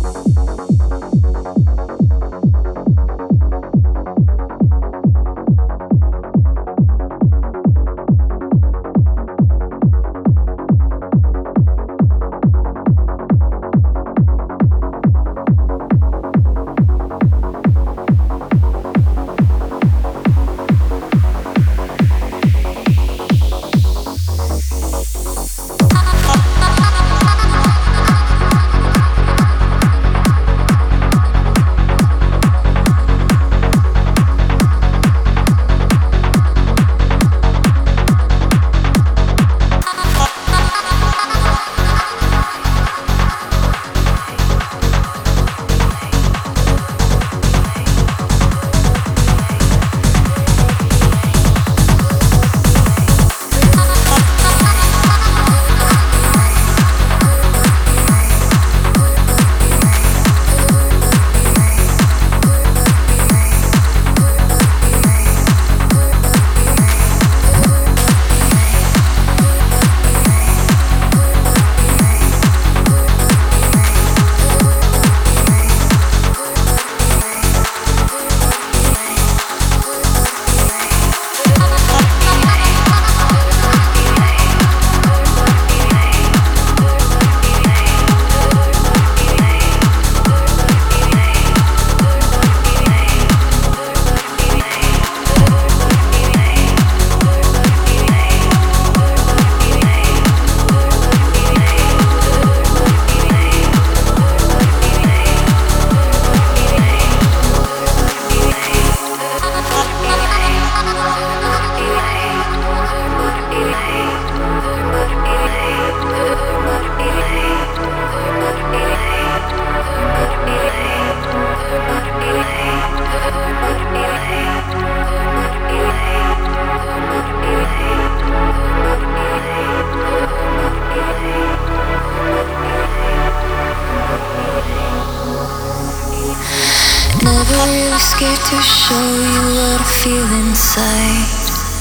Never really scared to show you what I feel inside.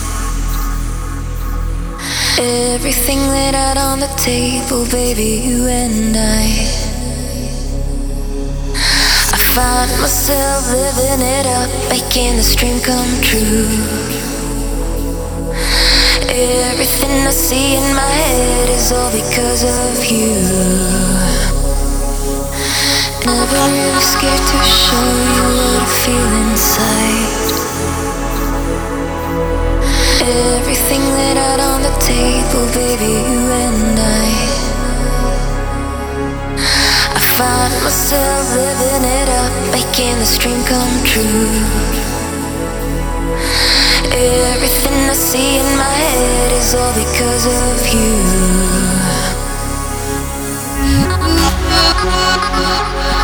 Everything laid out on the table, baby, you and I find myself living it up, making this dream come true. Everything I see in my head is all because of you. Never really scared to show you what I feel inside. Everything laid out on the table, baby, you and I find myself living it up, making this dream come true. Everything I see in my head is all because of you.